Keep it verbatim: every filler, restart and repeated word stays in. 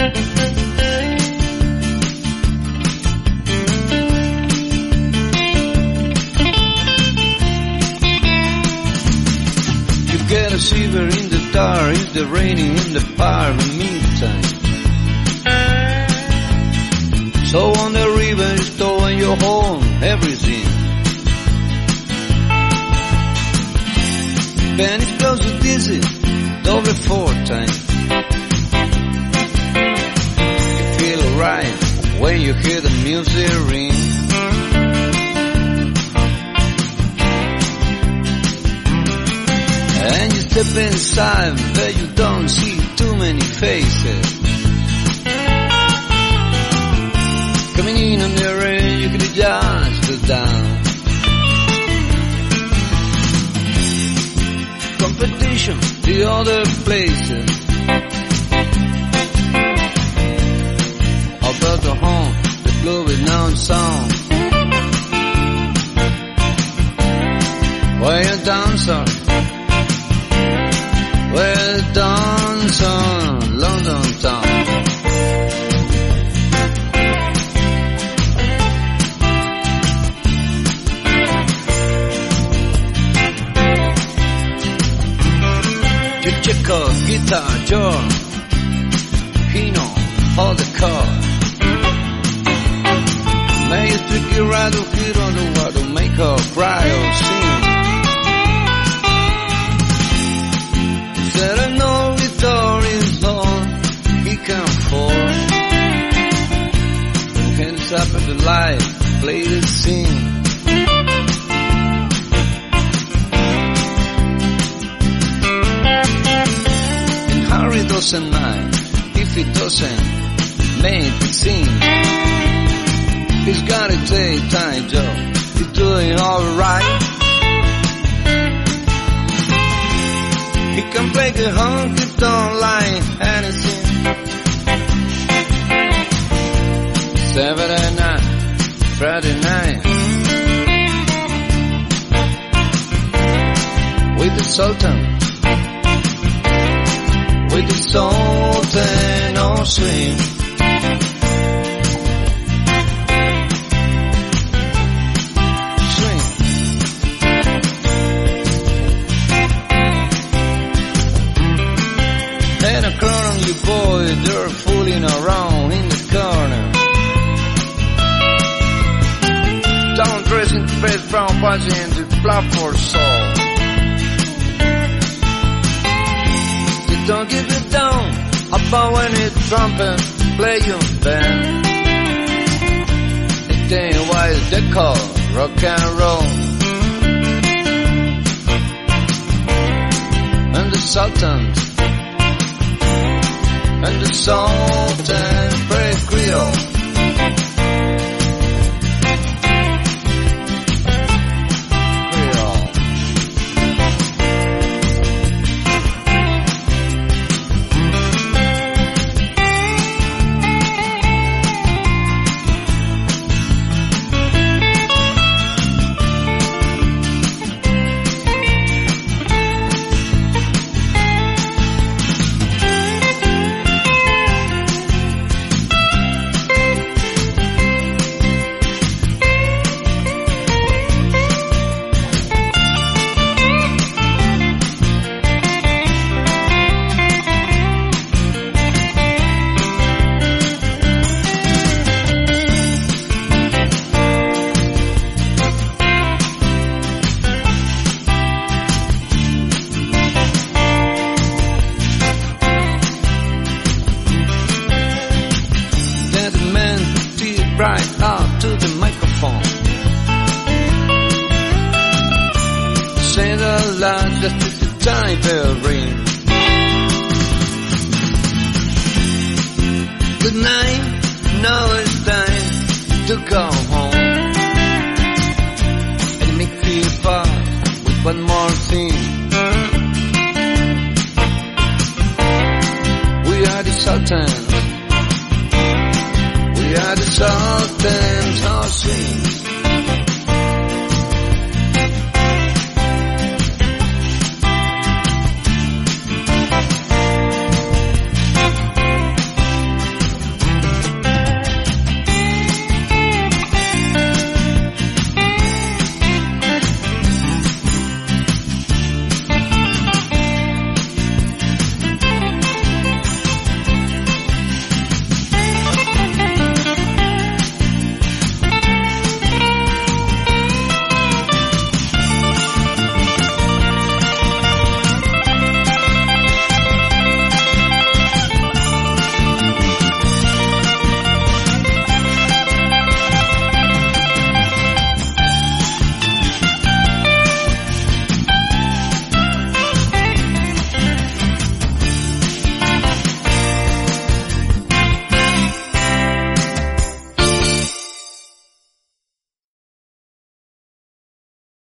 Get a shiver in the dark, it's the raining in the bar in meantime. So on the river is towing you home, everything. Then it goes to dizzy, double four times. You feel alright when you hear the music ring. And you step inside, but you don't see too many faces. Coming in on the rain, you can just look down. Competition, the other places. About the home, the glowing noun sound. Where you dancer. Well done, son, London town. Chico, guitar, Joe, Pino, all the car. May you tricky ride or hit on the water, make her cry or sing. Said I know guitar is all he can afford. Hands up at the light, play the scene. And Harry doesn't mind if he doesn't make it sing. He's gotta take time, Joe. He's doing alright. He can play the honky tonk like anything. Saturday night, Friday night, with the Sultan, with the Sultan on swing. And a crowd on you boy, they're fooling around in the corner. Down dressing the face, brown punching and the blood for soul. They don't give it down about when it's trumpet play your band. They tell you why they call rock and roll. And the Sultans and the Sultan play Creole. Creole. Right up to the microphone. Say the line just as the time bell ring. Good night, now it's time to go home. And make me part with one more thing. We are the Sultans. We are the Sultans of swing.